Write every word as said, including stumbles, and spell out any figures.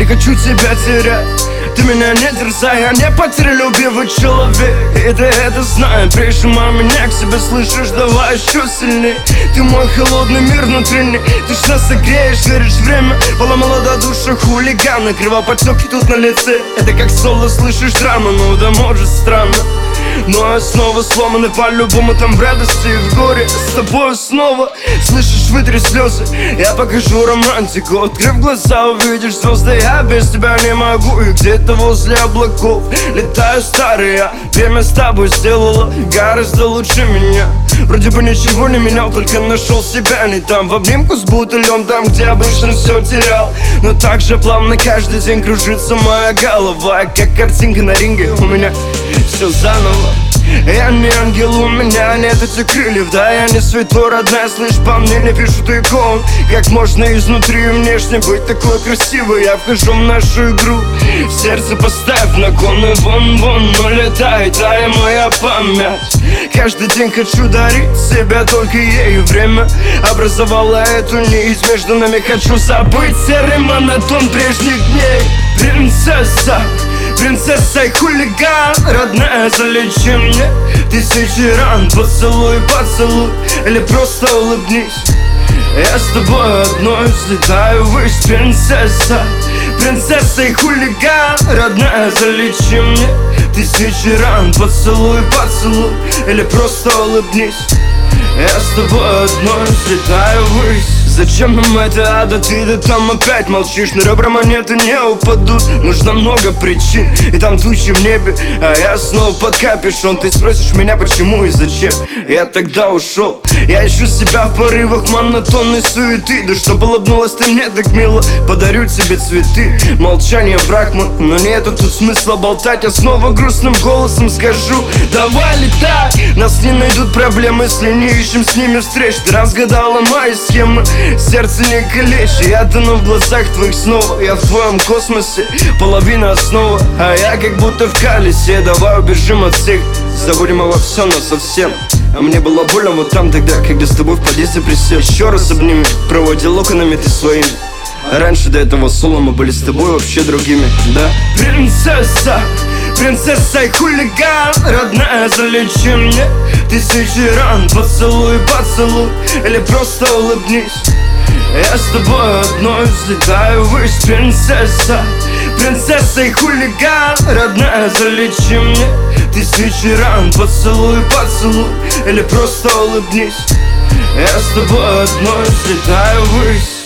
хочу тебя терять. Ты меня не терзай, я не потерялюбивый человек. И ты это знаешь, прижимай меня к себе, слышишь, давай еще сильней. Ты мой холодный мир внутренний, ты ж нас согреешь, веришь в время. Поломала до души хулигана, кривоподтеки тут на лице. Это как соло, слышишь драму, ну да может странно. Но я снова сломанный по-любому, там в радости и в горе. С тобой снова, слышишь, вытри слезы, я покажу романтику. Открыв глаза, увидишь звезды, я без тебя не могу. И где-то возле облаков летаю старый я. Время с тобой сделало гораздо лучше меня. Вроде бы ничего не менял, только нашел себя не там. В обнимку с бутылем, там, где обычно все терял. Но так же плавно каждый день кружится моя голова. Как картинка на ринге, у меня все заново. Я не ангел, у меня нет этих крыльев. Да, я не святой, родная, слышь, по мне не пишут икон. Как можно изнутри и внешне быть такой красивой? Я вхожу в нашу игру, в сердце поставь на кон. И вон-вон, но летай, тая моя память. Каждый день хочу дарить себя только ей. Время образовало эту нить между нами. Хочу забыть серый монотон прежних дней. Принцесса, принцесса и хулиган, родная, залечи мне тысячи ран. Поцелуй, поцелуй, или просто улыбнись. Я с тобой одной взлетаю ввысь. Принцесса, принцесса и хулиган, родная, залечи мне тысячи ран. Поцелуй, поцелуй, или просто улыбнись. Я с тобой одной взлетаю ввысь. Зачем нам это, а да ты да там опять молчишь? На ребра монеты не упадут, нужно много причин. И там тучи в небе, а я снова под капюшон. Ты спросишь меня, почему и зачем я тогда ушел. Я ищу себя в порывах монотонной суеты. Да чтоб улыбнулась ты мне так мило, подарю тебе цветы. Молчание враг мой, но нету тут смысла болтать. Я снова грустным голосом скажу: давай летай. Нас не найдут проблемы, если не ищем с ними встреч. Ты разгадала мои схемы, сердце не калечь. Я тону в глазах твоих снова. Я в твоем космосе, половина основа, а я как будто в колесе. Давай убежим от всех, забудем обо всем, но совсем. А мне было больно вот там тогда, когда с тобой в подъезде присел. Еще раз обними, проводи локонами ты своими. А раньше до этого соло мы были с тобой вообще другими, да? Принцесса, принцесса и хулиган, родная, залечи мне тысячи ран. Поцелуй, поцелуй, или просто улыбнись. Я с тобой одной взлетаю ввысь. Принцесса, принцесса и хулиган, родная, залечи мне тысячи ран. Поцелуй, поцелуй, или просто улыбнись. Я с тобой одной взлетаю ввысь.